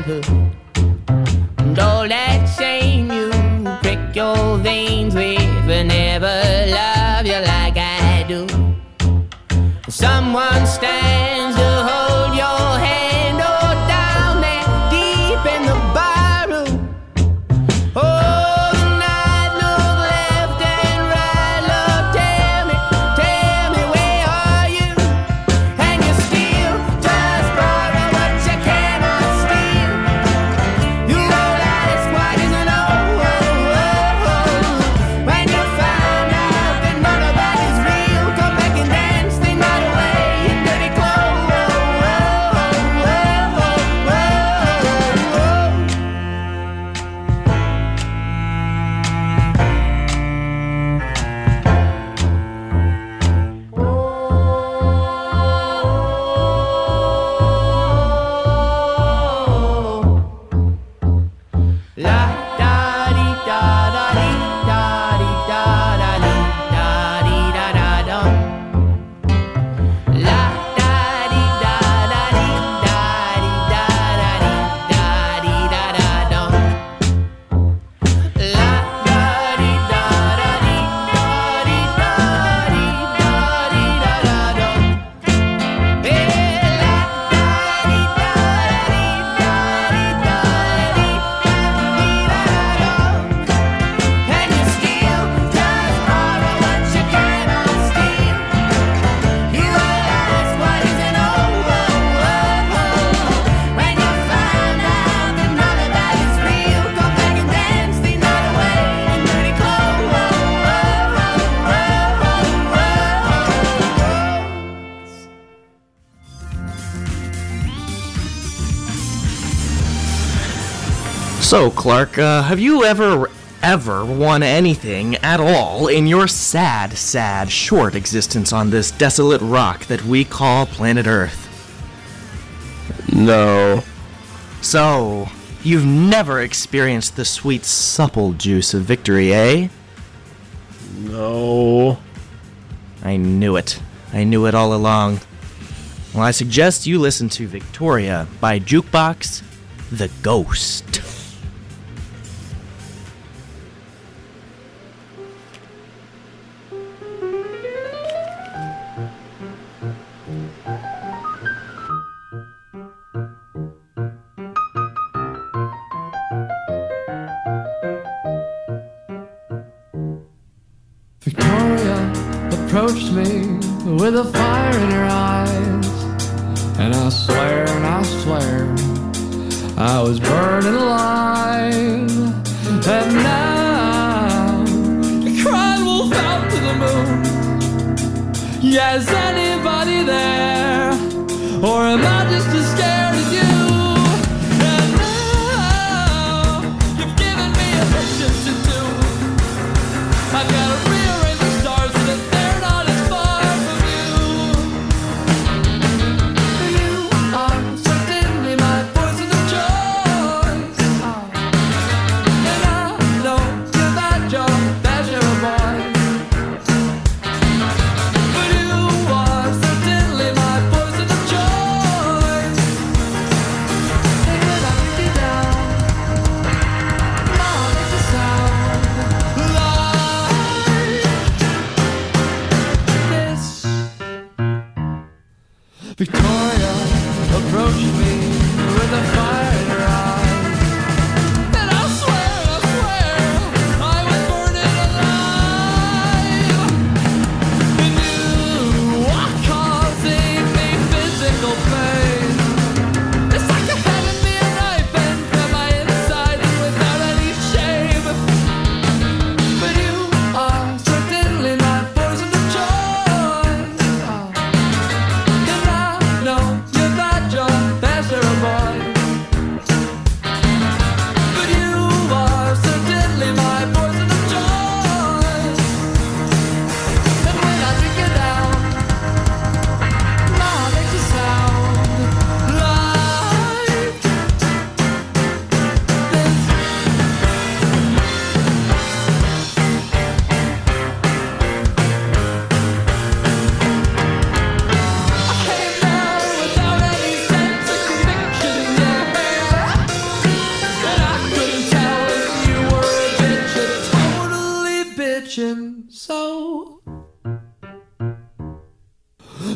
childhood. Don't let shame you prick your veins with, but never love you like I do. Someone stands to hold your hand, oh, down there deep in the barroom. Oh, the night look left and right, love, tell me where are you? And you still just borrow what you cannot steal. You know that it's quite isn't when you find out that none of that is real, come back and dance the night away in dirty clothes. La da di da da di da di da da di da di da da dum. La da di da da di da di da da di da di da da dum. La da di da da di da di da di da di da da dum. Hey, la da di da da di da di da di and you still just borrow what you cannot steal. You realize what isn't over when you find out that none of that is real. Come back and dance the night away in dirty clothes. So, Clark, have you ever won anything at all in your sad, short existence on this desolate rock that we call planet Earth? No. So, you've never experienced the sweet, supple juice of victory, eh? No. I knew it. I knew it all along. Well, I suggest you listen to Victoria by Jukebox the Ghost. Victoria approached me with a fire in her eyes, and I swear, I was burning alive. And now the crying wolf out to the moon. Yeah, is anybody there, or am I just as scared as you? And now you've given me a mission to do. I've got to rearrange the stars so that they're not as far from you. You are certainly my poison of choice. And I know that you're pleasure boy. But you are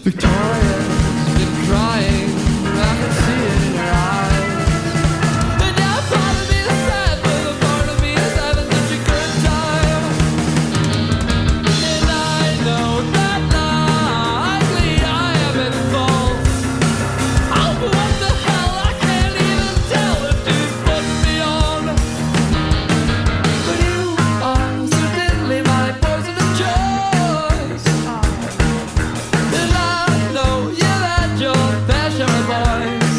Victoria's been crying, I can see it in her eyes. And now part of me is sad, but a part of me is having such a good time. And I know that likely I have been false. Oh, but what the hell, I can't even tell the dude put me on. But you are certainly my poison of choice. And I know you had your passion voice.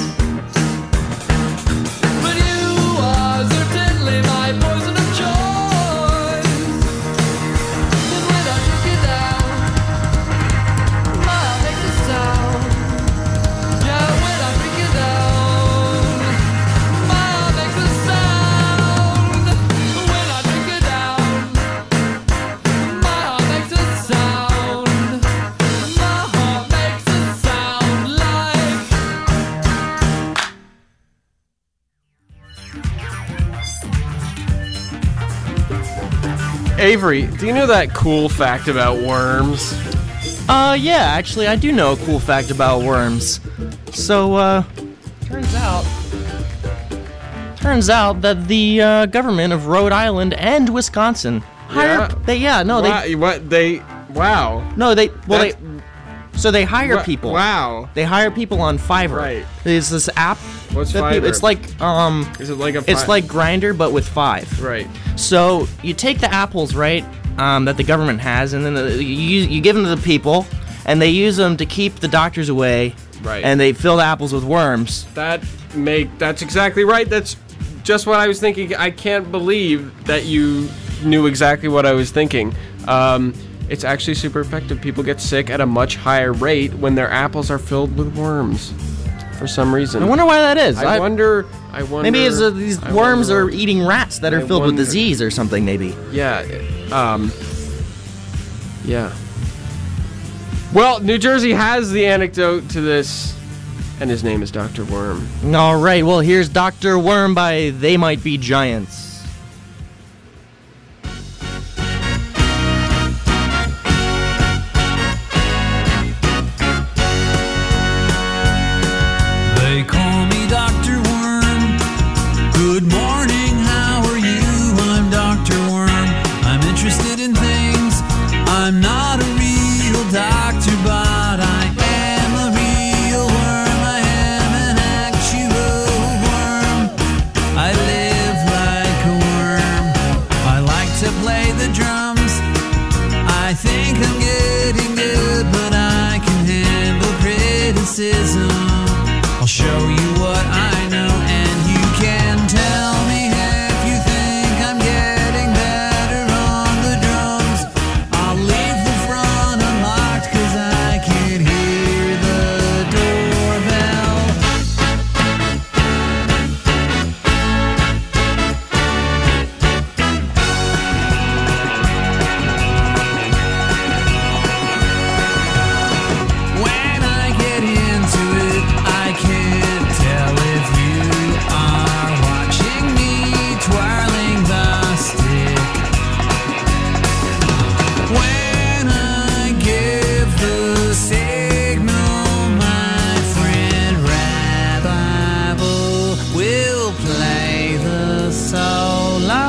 But you are certainly my poison of choice. And when I took you down, my heart makes a sound. Yeah, when I bring you down, my heart makes a sound. When I take you down, my heart makes a sound. My heart makes a sound like. Avery, do you know that cool fact about worms? Yeah, actually, I do know a cool fact about worms. So, turns out that the government of Rhode Island and Wisconsin hire. So they hire people. Wow. They hire people on Fiverr. Right. There's this app. What's that Fiverr? It's like Is it like a it's like Grindr but with 5. Right. So you take the apples, right, that the government has, and then you give them to the people, and they use them to keep the doctors away. Right. And they fill the apples with worms. That's exactly right. That's just what I was thinking. I can't believe that you knew exactly what I was thinking. It's actually super effective. People get sick at a much higher rate when their apples are filled with worms, for some reason. I wonder why that is. I wonder. Maybe it's these worms are eating rats that are filled with disease or something. Maybe. Yeah. Yeah. Well, New Jersey has the anecdote to this, and his name is Dr. Worm. All right. Well, here's Dr. Worm by They Might Be Giants. They call me Dr. Worm. Good morning, how are you? I'm Dr. Worm. I'm interested in things. I'm not a real doctor, but I am a real worm. I am an actual worm. I live like a worm. I like to play the drums. I think I'm getting good, but I can handle criticism. I'll show you what I know, and you can tell me if you think I'm getting better on the drums. I'll leave the front unlocked 'cause I can hear the doorbell. When I get into it, I can't tell if you are watching me twirling the stick. When I give the signal, my friend Rabbi will play the solo.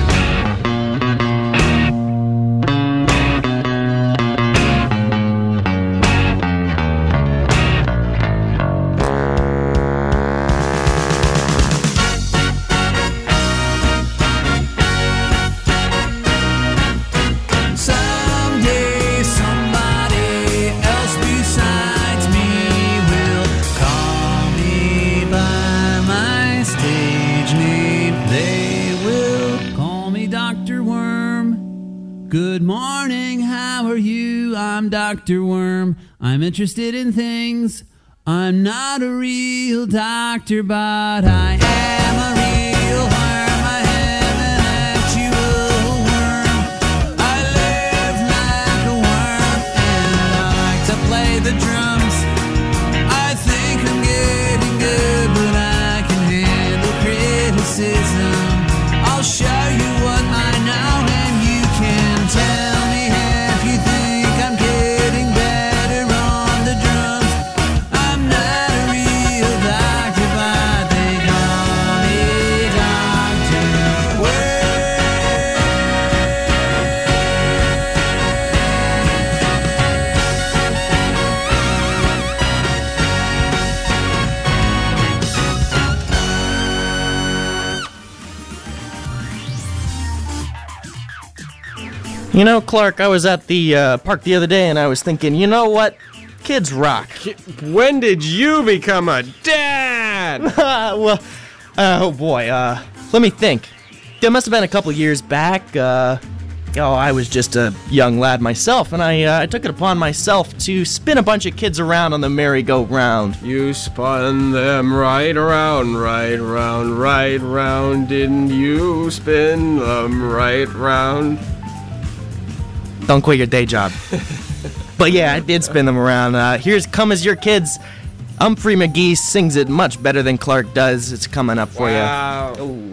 Someday somebody else besides me will call me by my stage name. They will call me Dr. Worm. Good morning, how are you? I'm Dr. Worm. I'm interested in things. I'm not a real doctor, but I am a real worm. I am an actual worm. I live like a worm, and I like to play the drums. I think I'm getting good, but I can handle criticism. I'll show you what I know, and you can tell me if you think I'm getting better on the drums. You know, Clark, I was at the park the other day and I was thinking, you know what? Kids rock. When did you become a dad? Well, oh boy, let me think. It must have been a couple years back. I was just a young lad myself, and I took it upon myself to spin a bunch of kids around on the merry-go-round. You spun them right around, right round, right round. Didn't you spin them right round? Don't quit your day job. But yeah, I did spin them around. Here's Come As Your Kids. Humphrey McGee sings it much better than Clark does. It's coming up for Wow. you. Ooh.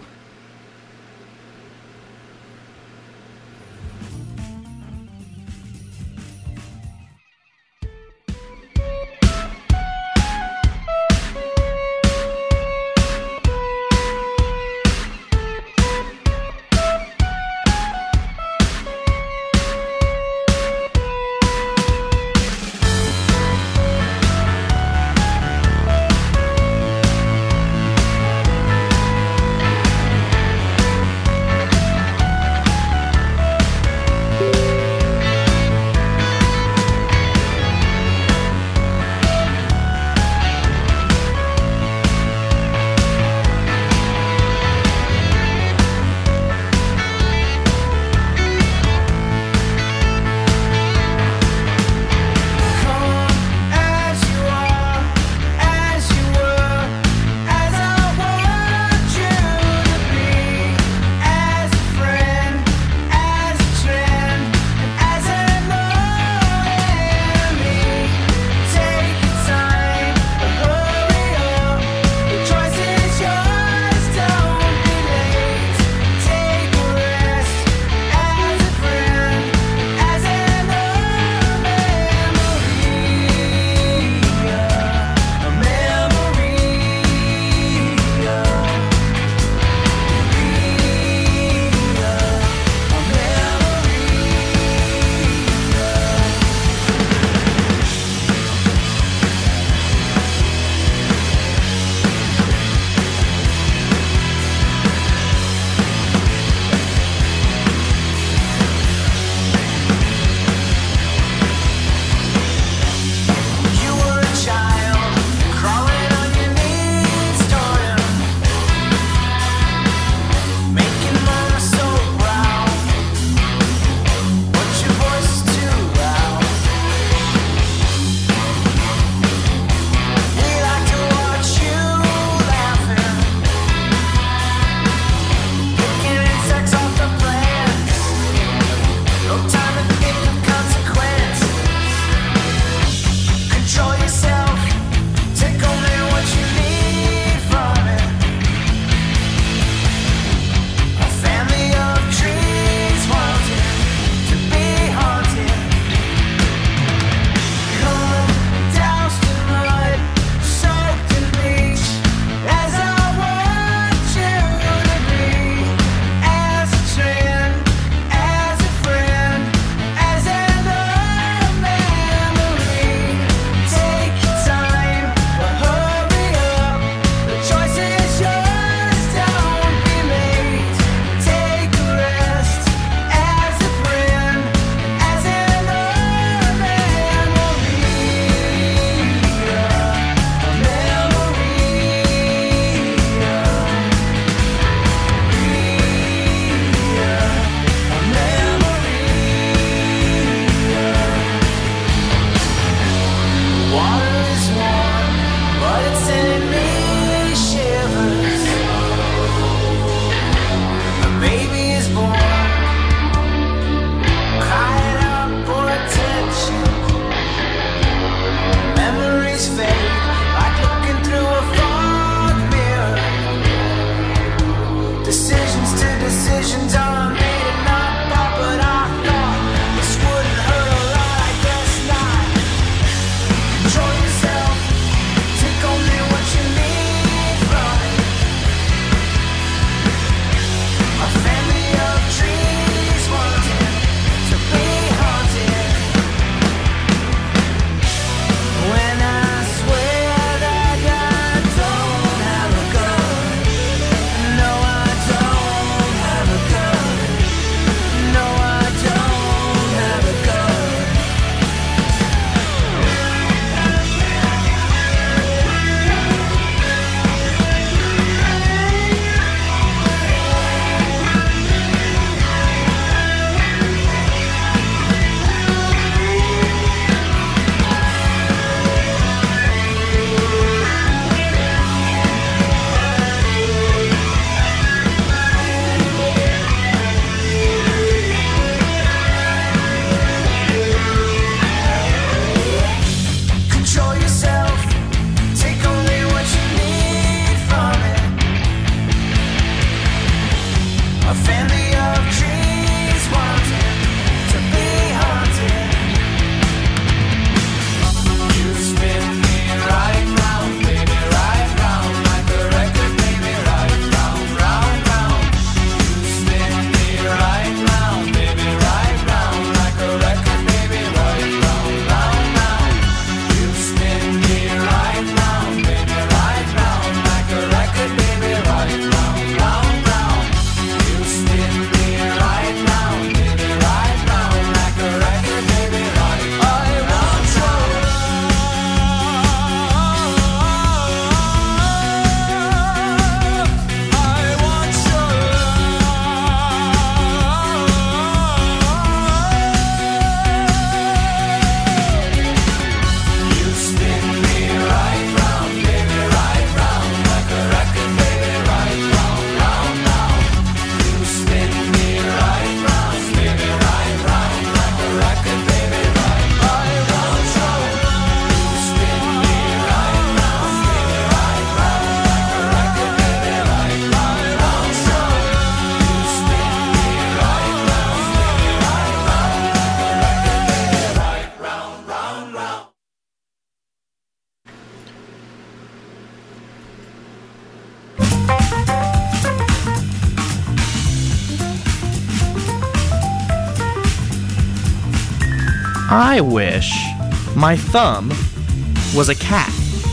I wish my thumb was a cat.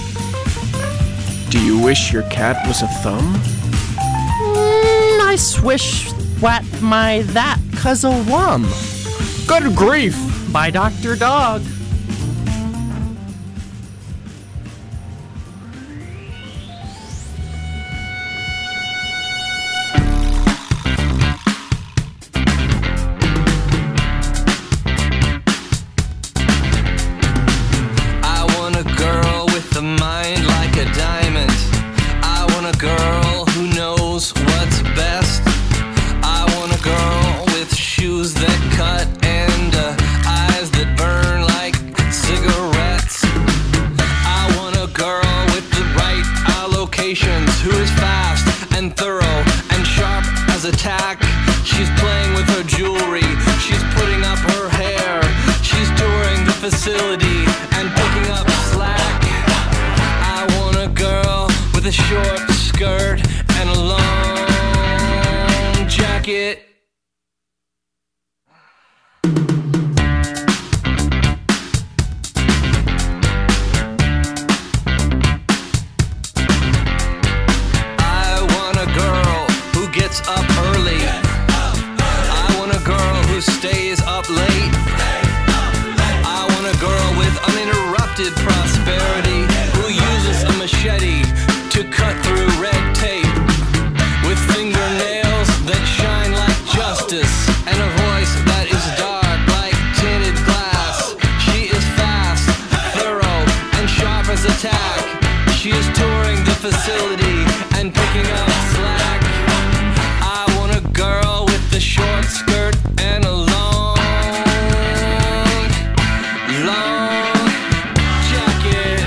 Do you wish your cat was a thumb? I swish what my that cuz a wum. Good grief! By Dr. Dog. I want a girl with a mind like a diamond. I want a girl who knows what's best. I want a girl with shoes that cut and eyes that burn like cigarettes. I want a girl with the right allocations, who is fast and thorough and sharp as a tack. She's playing with her jewelry, she's putting up her hair, she's touring the facility and picking up slack. I want a girl with a short skirt and a long jacket. I want a girl who gets up early. I want a girl who stays up late. I want a girl with uninterrupted prosperity, who uses a machete to cut through red tape, with fingernails that shine like justice and a voice that is dark like tinted glass. She is fast, thorough, and sharp as a tack. She is touring the facility and picking up slack. I want a girl with the short skirt and a long jacket.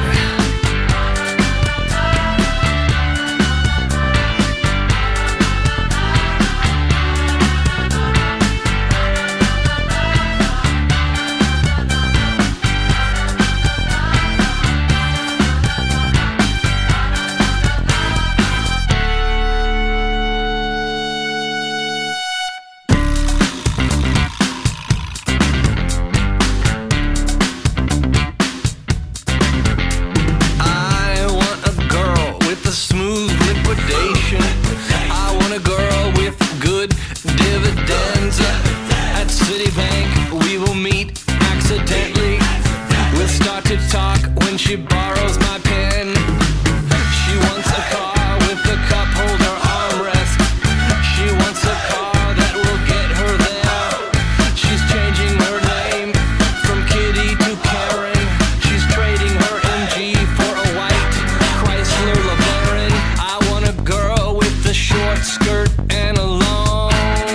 I want a girl with a smooth liquidation. I want a girl with good dividends. At Citibank, we will meet accidentally. We'll start to talk when she borrows my pen. She wants a car with a cup holder armrest. She wants a car that will get her there. She's changing her name from Kitty to Karen. She's trading her MG for a white Chrysler LeBaron. I want a girl with a short skirt and a long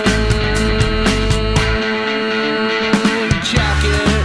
jacket.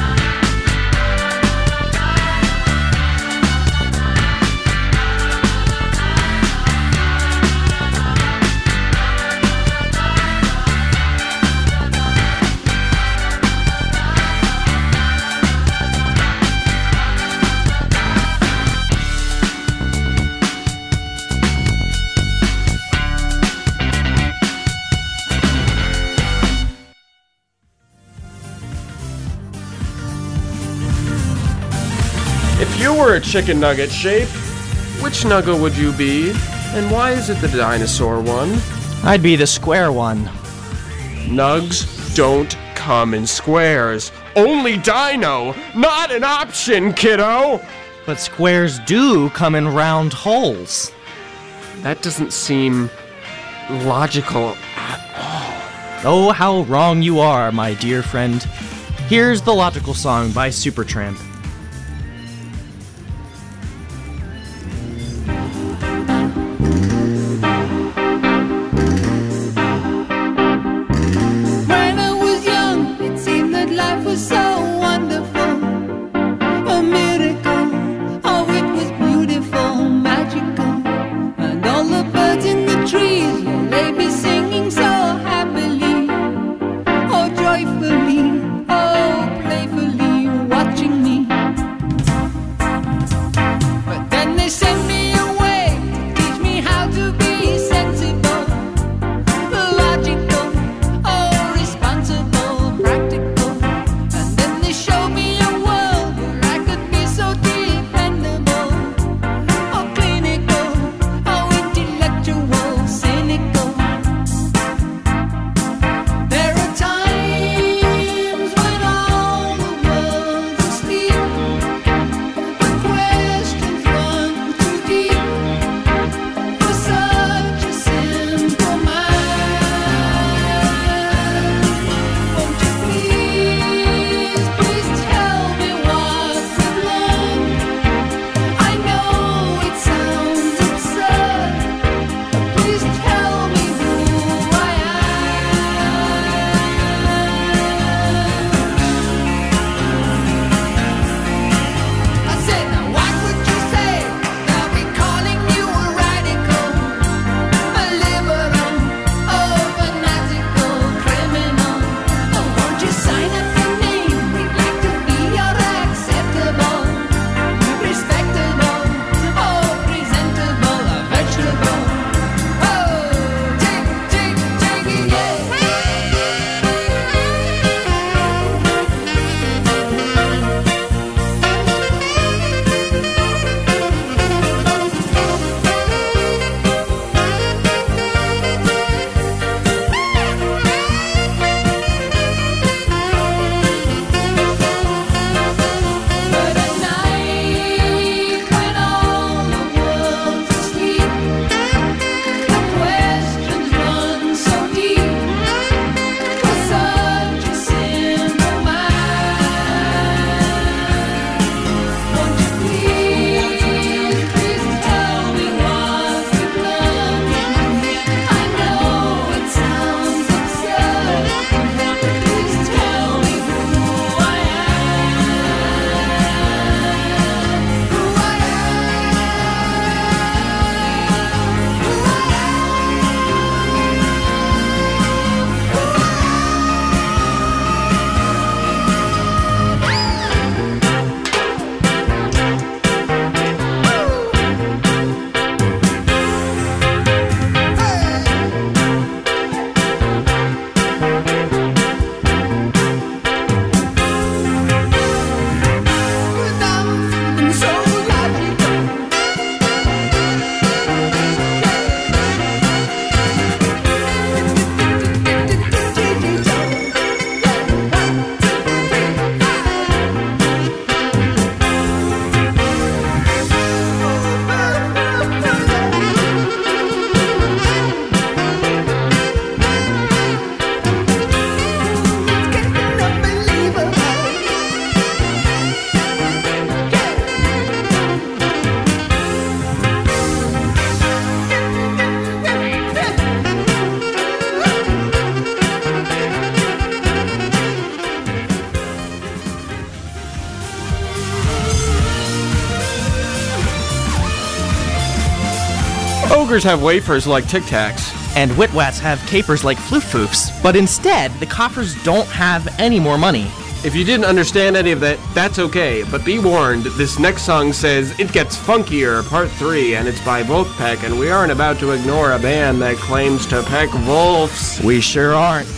If you were a chicken nugget shape, which nugget would you be? And why is it the dinosaur one? I'd be the square one. Nugs don't come in squares. Only dino, not an option, kiddo! But squares do come in round holes. That doesn't seem logical. Oh, how wrong you are, my dear friend. Here's the logical song by Supertramp. When I was young, it seemed that life was so wonderful, a miracle. Oh, it was beautiful, magical, and all the birds in the trees, they be singing so happily, oh joyfully, oh playfully, watching me. Kroger's have wafers like Tic Tacs. And Witwats have capers like Floof Foofs. But instead, the coffers don't have any more money. If you didn't understand any of that, that's okay. But be warned, this next song says It Gets Funkier, Part 3, and it's by Wolfpack, and we aren't about to ignore a band that claims to peck wolves. We sure aren't.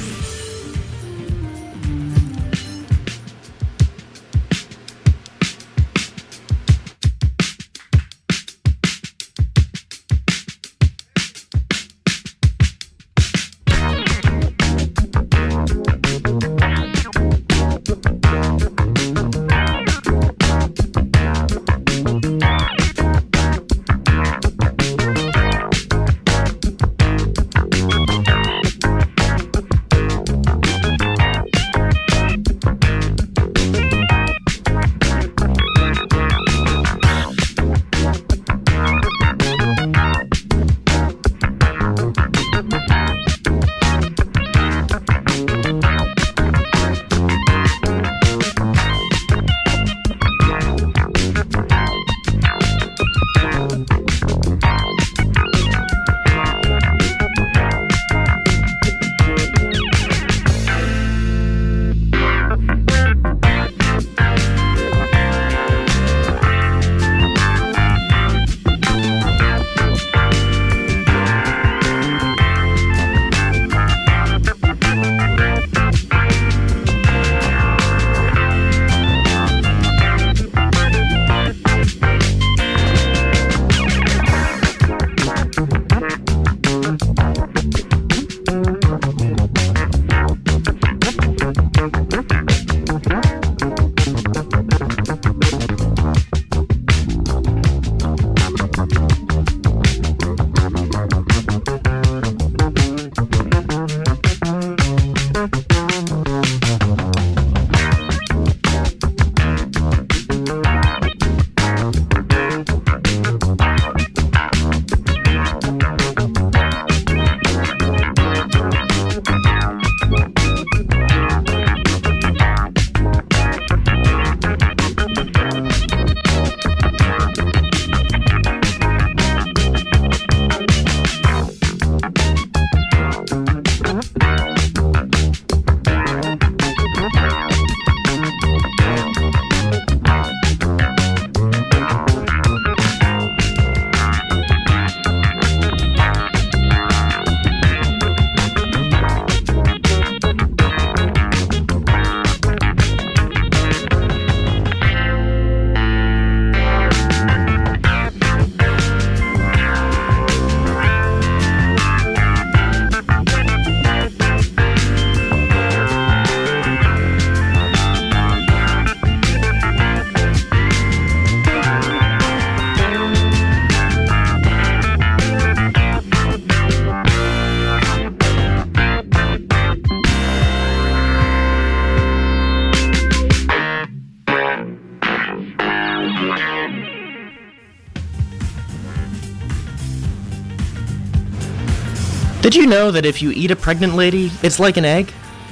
Did you know that if you eat a pregnant lady, it's like an egg?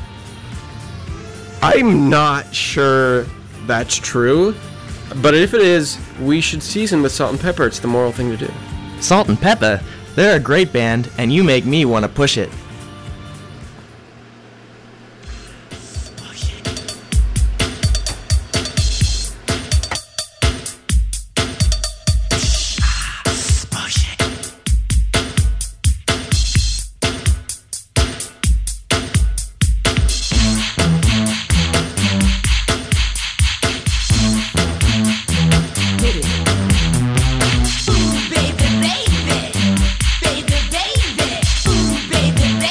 I'm not sure that's true, but if it is, we should season with salt and pepper. It's the moral thing to do. Salt and Pepper? They're a great band, and you make me want to push it. Ooh, baby, baby, baby, baby. Ooh, baby,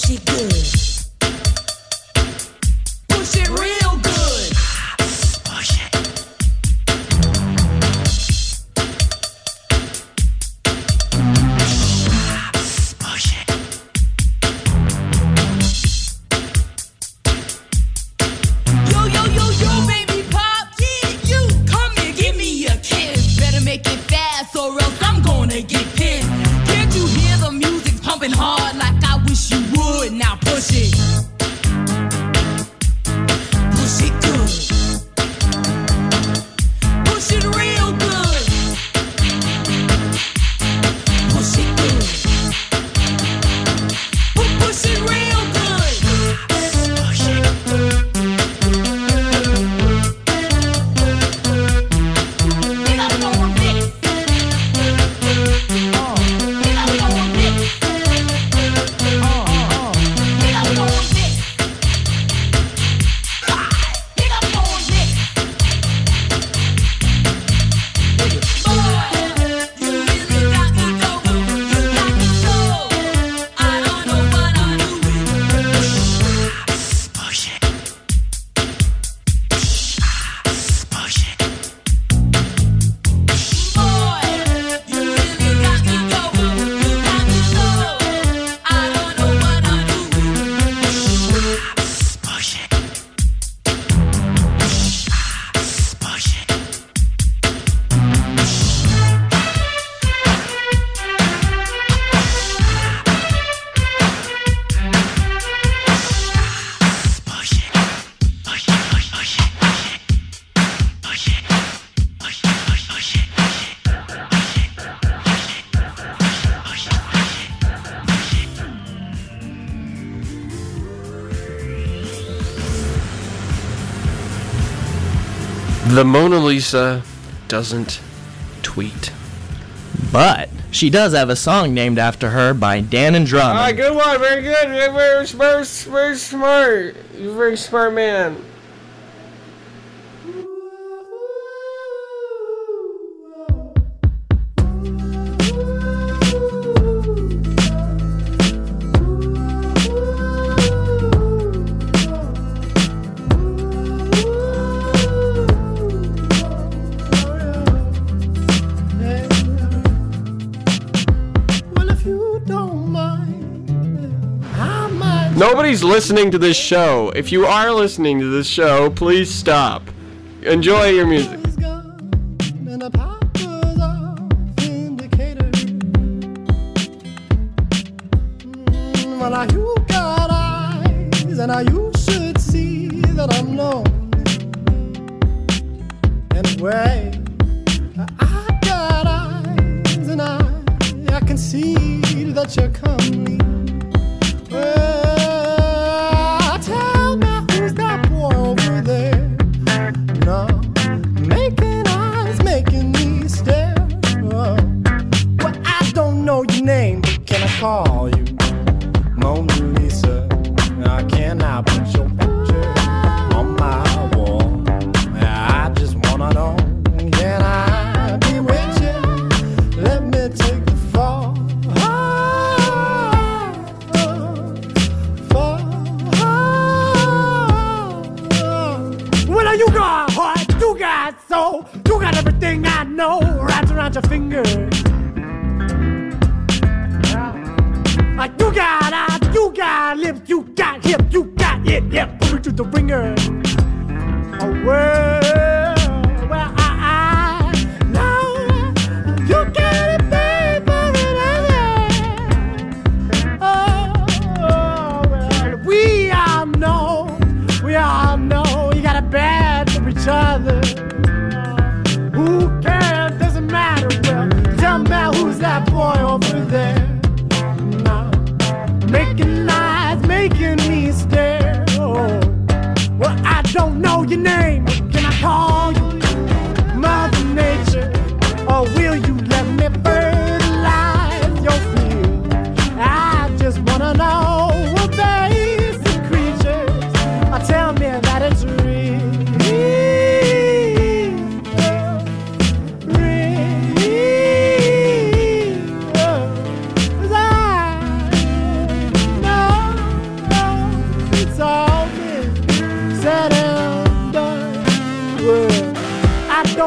push it good. Push it real good. Push it. Push it. Yo, yo, yo, yo, baby pop, yeah, you come here, give me a kiss. Better make it fast or else I'm gonna get pissed. Can't you hear the music pumping hard like I wish you would? Now push it. Push it good. Push it real good. Push it good. Push it real good. Push it. Pick up on this. Pick up on this. Pick up on this. Pick up on this. Boy, you really got me going. You got me so. I don't know what I'm doing. Push it. Push it. Boy, you really got me going. You got me so. I don't know what I'm doing. Push it. Push it. Push it. Push it. Push it. Push it. Push it. Push it. Push it. The Mona Lisa doesn't tweet. But she does have a song named after her by Dan and Drummond. Ah, good one. Very good. Very smart. You're a very smart man. Well, if you don't mind, I might. Nobody's listening to this show. If you are listening to this show, please stop. Enjoy your music. Is gone, and the papa's off indicator. Well, now you got eyes, and now you should see that I'm lonely. Anyway, I got eyes, and I can see that you're comely. Well, tell me who's that boy over there? No, making eyes, making me stare. Oh. Well, I don't know your name, but can I call you Mona Lisa? I cannot put your picture on my wall. I just wanna know, can I be with you? Let me take the fall. Well, you got heart, you got soul, you got everything I know wrapped around your finger. Like you got eyes, you got lips, you got hips, you got it, yeah, put me through the ringer. Oh, well, I know you got it, baby, oh, well, we all know you got it bad for each other. Who cares? Doesn't matter. Well, tell me who's that boy over there? Making eyes, making me stare. Oh, well, I don't know your name. Can I call you Mother Nature? Or will you let me fertilize your field? I just wanna know what basic creatures tell me that it's real. Real. 'Cause I know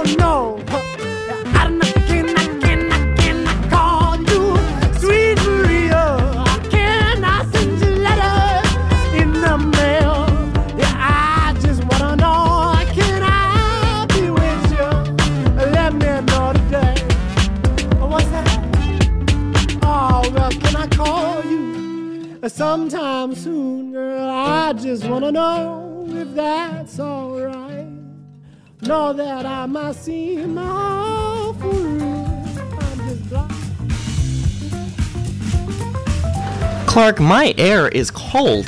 Oh no, I cannot call you Sweet Maria. I cannot send you letters in the mail. Yeah, I just wanna know, can I be with you? Let me know today. What's that? Oh, well, can I call you sometime soon, girl? I just wanna know if that's alright. Know that I might seem awful rude. I'm just blind. Clark, my air is cold.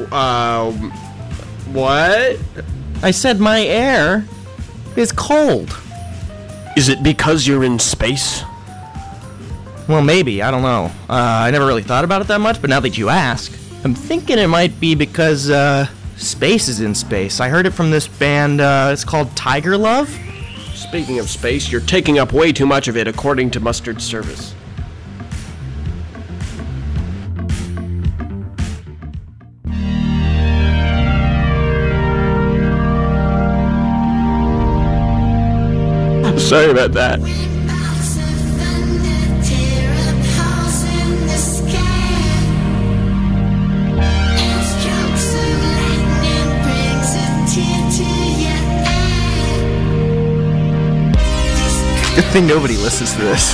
What? I said my air is cold. Is it because you're in space? Well, maybe. I don't know. I never really thought about it that much, but now that you ask, I'm thinking it might be because, space is in space. I heard it from this band, it's called Tiger Love. Speaking of space, you're taking up way too much of it, according to Mustard Service. Sorry about that. Good thing nobody listens to this.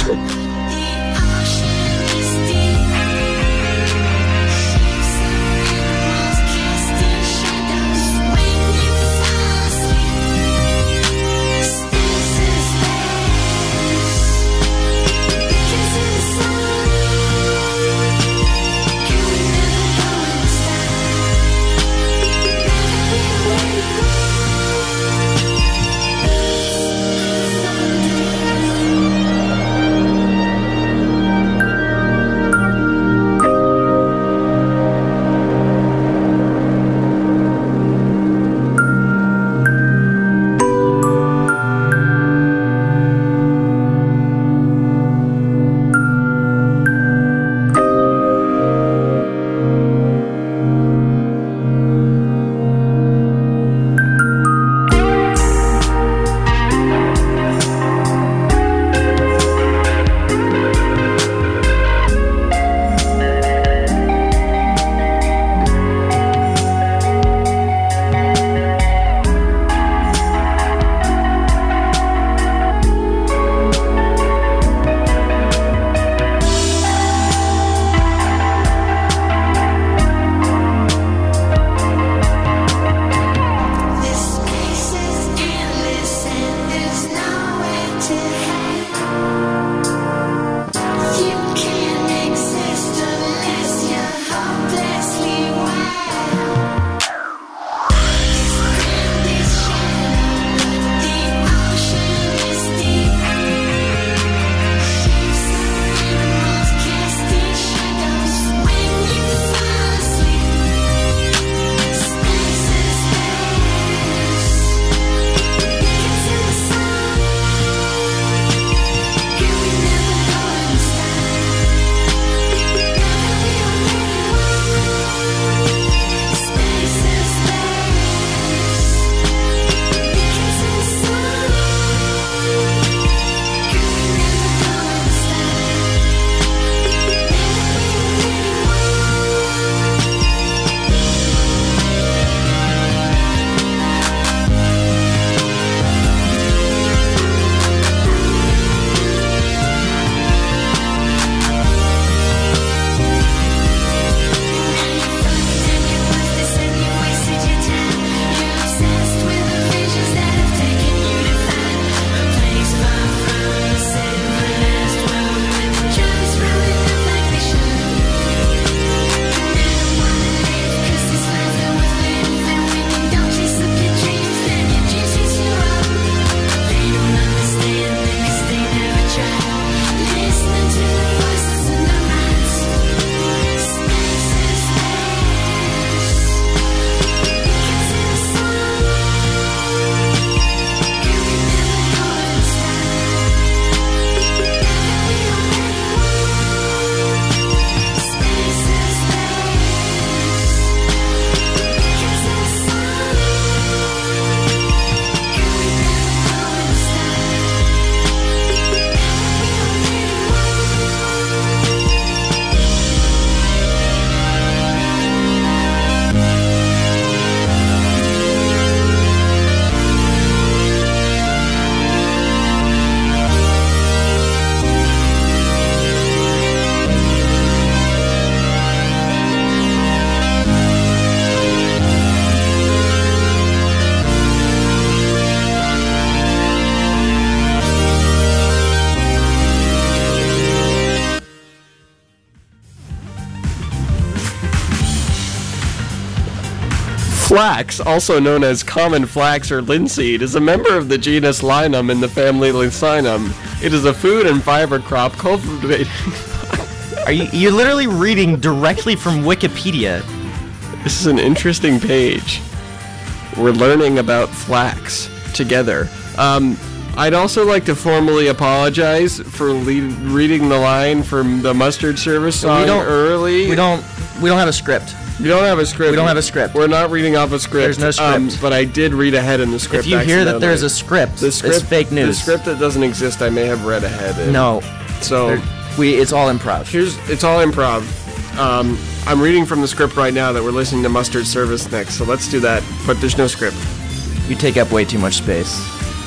Flax, also known as common flax or linseed, is a member of the genus Linum in the family Lycinum. It is a food and fiber crop cultivated. You're literally reading directly from Wikipedia. This is an interesting page. We're learning about flax together. I'd also like to formally apologize for reading the line from the Mustard Service song early. We don't have a script. We don't have a script. We don't have a script. We're not reading off a script. There's no script. But I did read ahead in the script. If you hear that there's a script, it's fake news. The script that doesn't exist, I may have read ahead in. No. So it's all improv. It's all improv. I'm reading from the script right now that we're listening to Mustard Service next, so let's do that. But there's no script. You take up way too much space.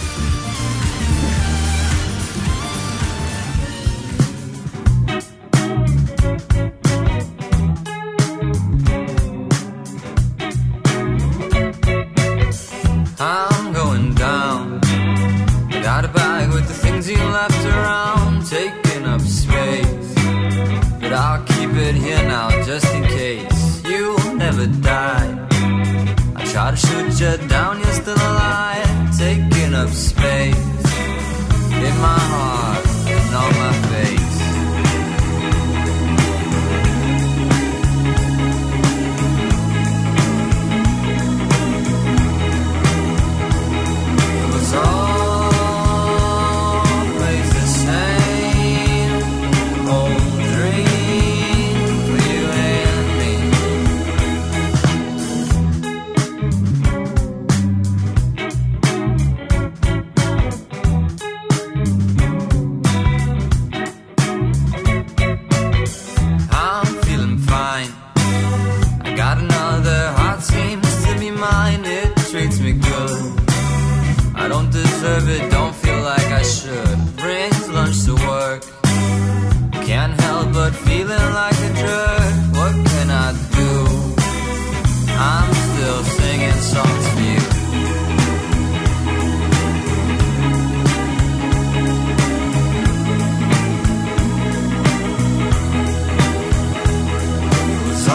I'm going down. I got a bag with the things you left around, taking up space. But I'll keep it here now just in case you'll never die. I try to shoot you down, you're still alive, taking up space in my heart and on my face. It don't feel like I should. Brings lunch to work. Can't help but feeling like a jerk. What can I do? I'm still singing songs for you. It was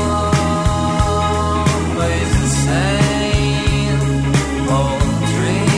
always the same old dream.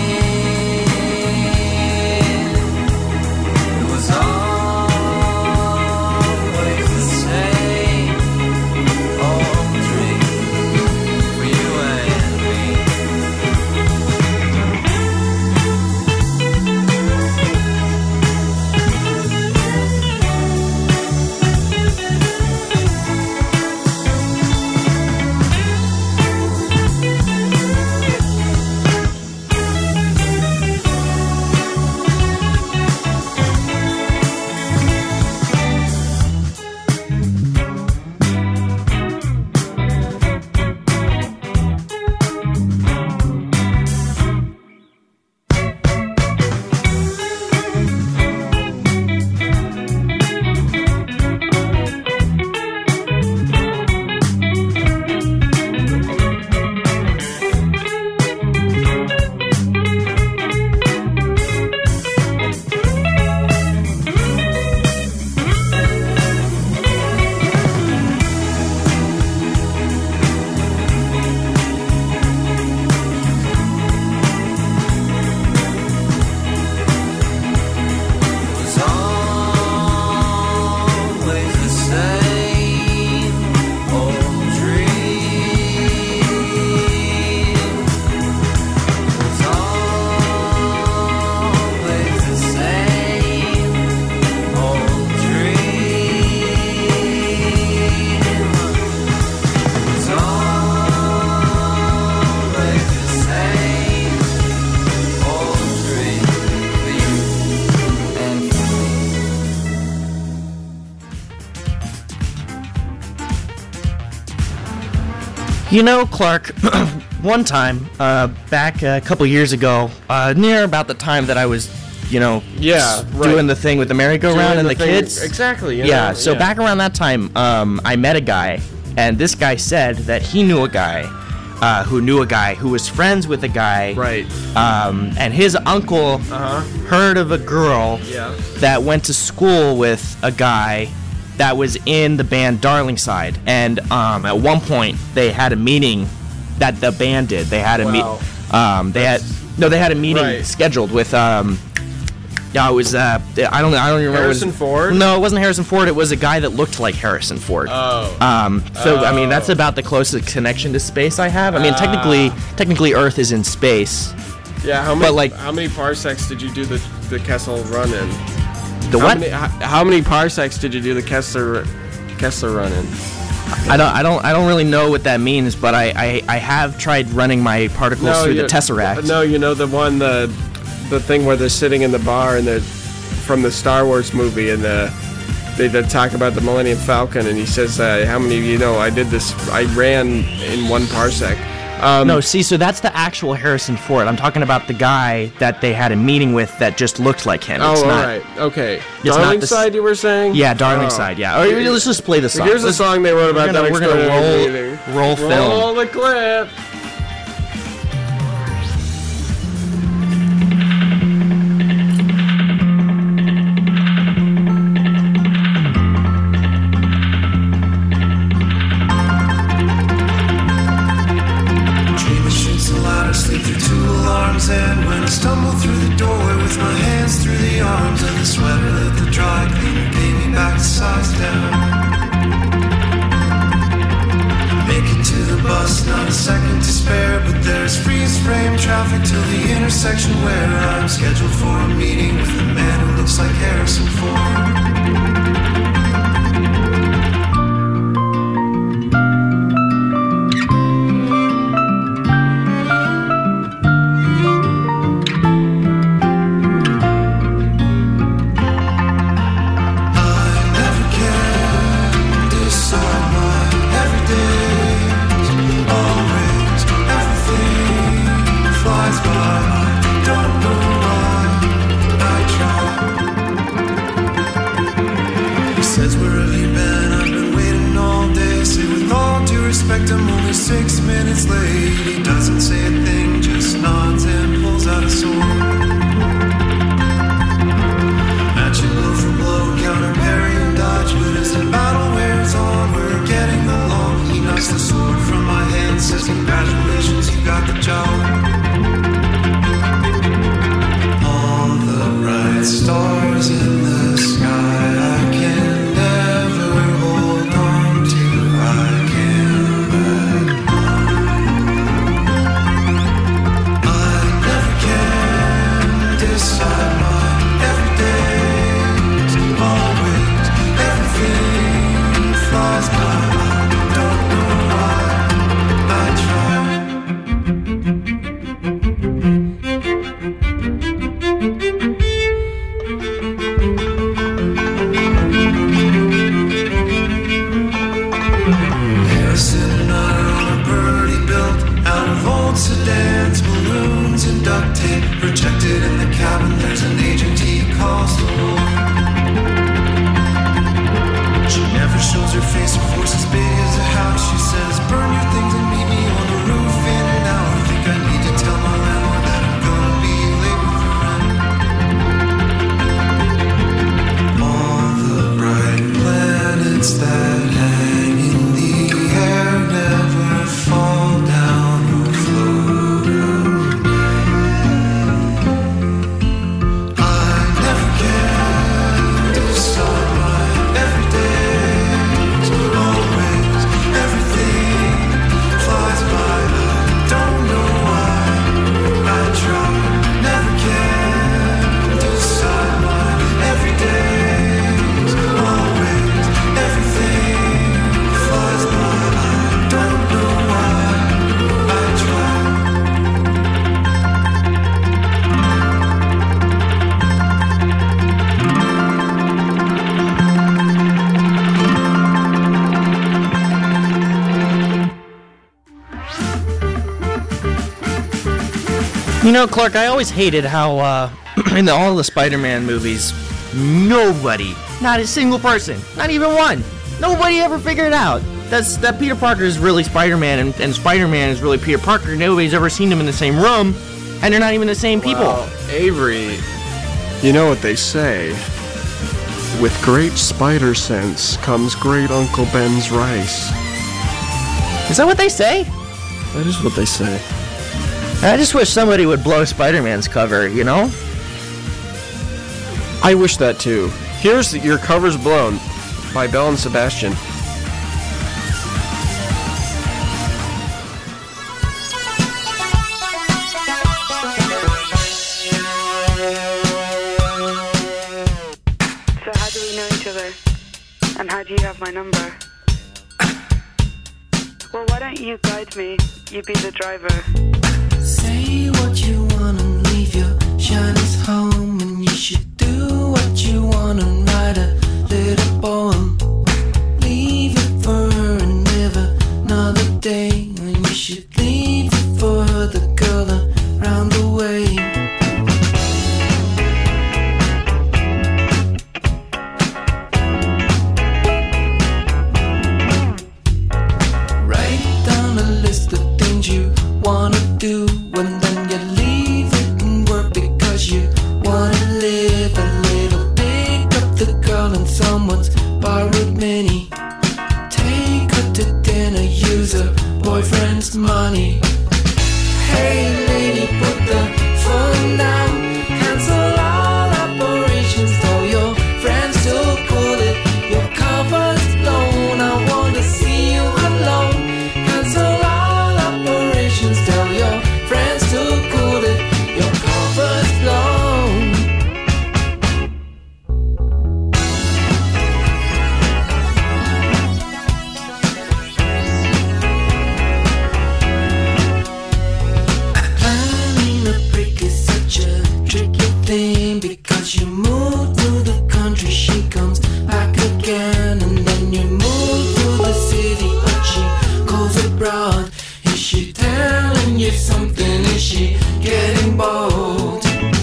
You know, Clark, one time, back a couple years ago, near about the time that I was, doing the thing with the merry-go-round and the kids. Exactly. So back around that time, I met a guy, and this guy said that he knew a guy who was friends with a guy. Right. And his uncle heard of a girl that went to school with a guy that was in the band Darlingside, and at one point they had a meeting that the band did. They had a Wow. they had a meeting Right. scheduled with yeah, it was I don't remember. Harrison Ford? No, it wasn't Harrison Ford. It was a guy that looked like Harrison Ford. Oh. So I mean, that's about the closest connection to space I have. I mean, technically Earth is in space. Yeah, how many parsecs did you do the Kessel run in? The what? How many parsecs did you do the Kessler run in? I don't really know what that means, but I have tried running my particles through the Tesseract. No, you know the thing where they're sitting in the bar and they're from the Star Wars movie and they talk about the Millennium Falcon and he says, how many of you know I did this? I ran in 1 parsec. No, see, so that's the actual Harrison Ford. I'm talking about the guy that they had a meeting with that just looked like him. It's all not, right, okay. not Darling the Side, you were saying? Yeah, Darling Side. Yeah. All right, let's just play the song. Here's a song they wrote about that we're gonna extraordinary meeting. roll film. Roll the clip. Dream of shoots and ladders, sleep through 2 alarms. And when I stumble through the doorway with my hands through the arms of the sweater that the dry cleaner gave me back to size down. Make it to the bus, not a second to spare. But there's freeze frame traffic till the intersection where I'm scheduled for a meeting with a man who looks like Harrison Ford. I'm only 6 minutes late. He doesn't say a thing, just nods and pulls out a sword. Matching blow for blow, counter parry and dodge. But as the battle wears on, we're getting along. He knocks the sword from my hand, says congratulations, you got the job. All the bright stars in the sky I can never hold on to. I can't let I never can decide my everydays. Always, everything flies by. I don't know why I try. Harrison and I are on a birdie built out of old sedans, balloons, and duct tape. Projected in the cabin, there's an agent he calls the Lord. She never shows her face, her force as big as a house. She says, burn your things and meet me on the roof in an hour. I think I need to tell my landlord that I'm gonna be late with the rent. All the bright planets that hang in the air never fall down or float away. I never can decide my everydays. Always, everything flies by. I don't know why I try. Never can decide my everydays. Always, everything flies by. I don't know why I try. You know, Clark, I always hated how in all the Spider-Man movies, nobody, not a single person, not even one, nobody ever figured it out. That Peter Parker is really Spider-Man and Spider-Man is really Peter Parker. Nobody's ever seen them in the same room, and they're not even the same people. Well, Avery, you know what they say. With great spider sense comes great Uncle Ben's rice. Is that what they say? That is what they say. I just wish somebody would blow Spider-Man's cover, you know? I wish that too. Here's Your Cover's Blown by Belle and Sebastian. So how do we know each other? And how do you have my number? Well, why don't you guide me? You be the driver. Say what you want and leave your shyness home. And you should do what you want and write a little poem. Leave it for her and live another day. And you should leave it for the girl around the way. Write down a list of things you wanna do, and then you leave it and work because you wanna live a little. Pick up the girl in someone's borrowed mini. Take her to dinner, use her boyfriend's money. Hey lady, put the phone down. Cancel all operations, tell your friends to cool it. Your cover's blown, I wanna see you alone. Cancel all operations, tell your friends to cool it. Your cover's blown. Planning a break is such a tricky thing, because you move to the country, she comes back again, and then you move to the city, but she goes abroad. Is she telling you something? Is she getting bold?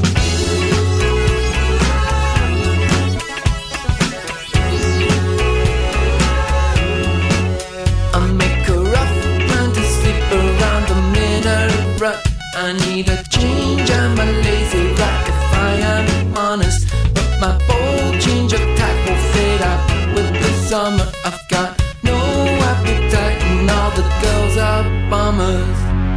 I make a rough plan to sleep around the minaret rut. I need a change, I'm a lazy rat if I am honest. But my bold change of tack will fade out with the summer. I've got no appetite and all the girls are bummers.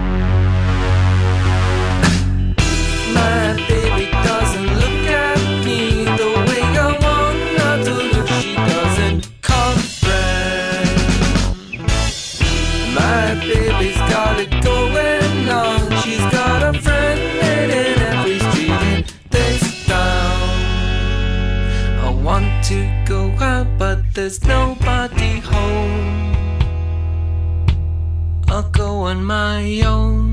My baby doesn't look at me the way I want her to look. She doesn't comprehend. My baby's got it going on. She's got a friend in every street in this town. I want to go out, but there's nobody home. I'll go on my own.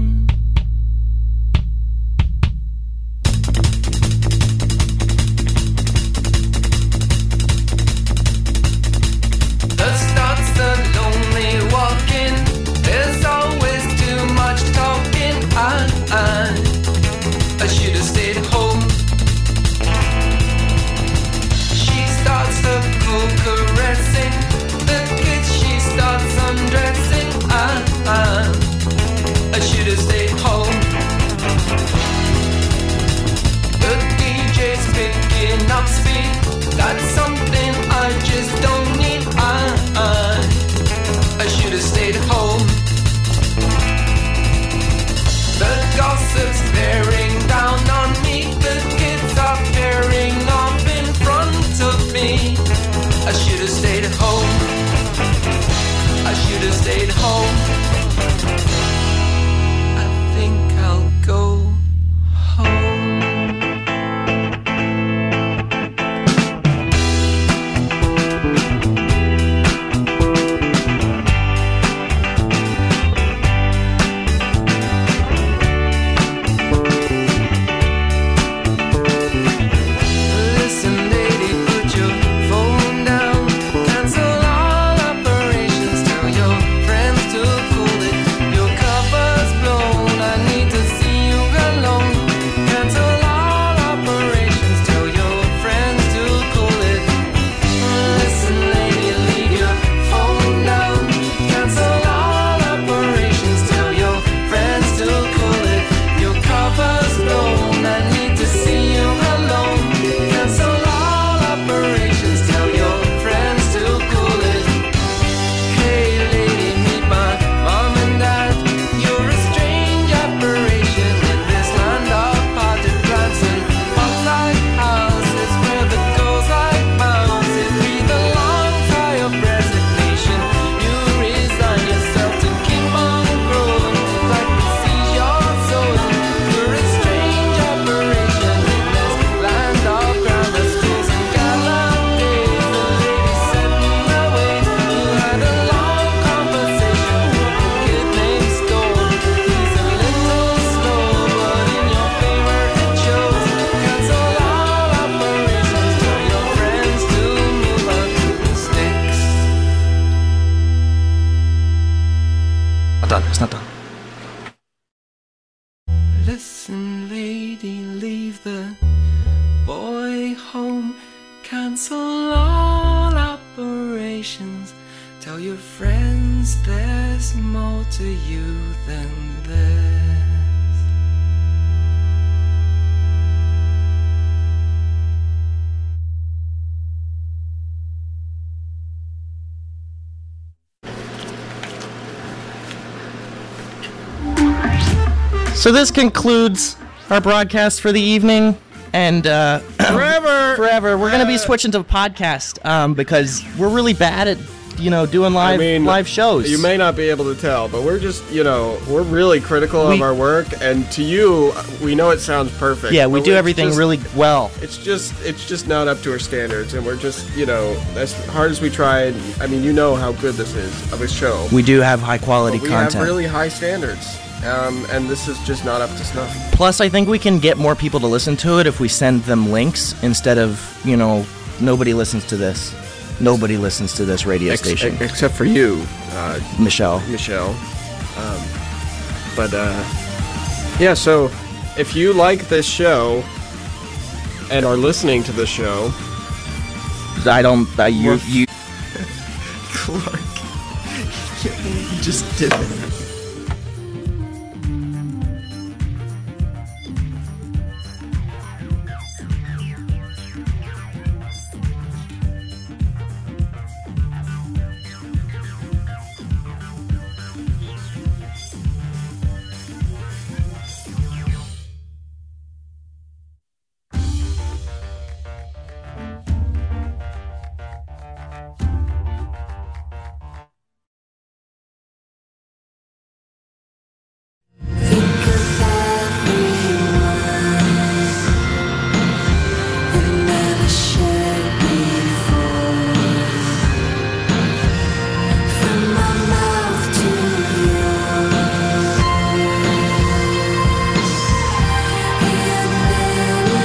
That starts the lonely walking. There's always too much talking. I should have stayed home. She starts the cool caressing. The kids she starts undressing. I should have stayed home. The DJ's picking up speed. That's something I just don't need. I should have stayed home. The gossip's bearing down on me. The kids are pairing off in front of me. I should have stayed home. I should have stayed home. I think I'll go home. done. It's not done. Listen, lady, leave the boy home. Cancel all operations. Tell your friends there's more to you than this. So this concludes our broadcast for the evening, and forever. We're gonna be switching to podcast because we're really bad at doing live shows. You may not be able to tell, but we're just we're really critical of our work, and to you, we know it sounds perfect. Yeah, we do everything really well. It's just not up to our standards, and we're just as hard as we try. I mean, you know how good this is of a show. We do have high quality content. We have really high standards. And this is just not up to snuff. Plus, I think we can get more people to listen to it if we send them links instead of, nobody listens to this. Nobody listens to this radio station. Except for you, Michelle. Yeah, so if you like this show and are listening to this show... you... Clark. You just did it.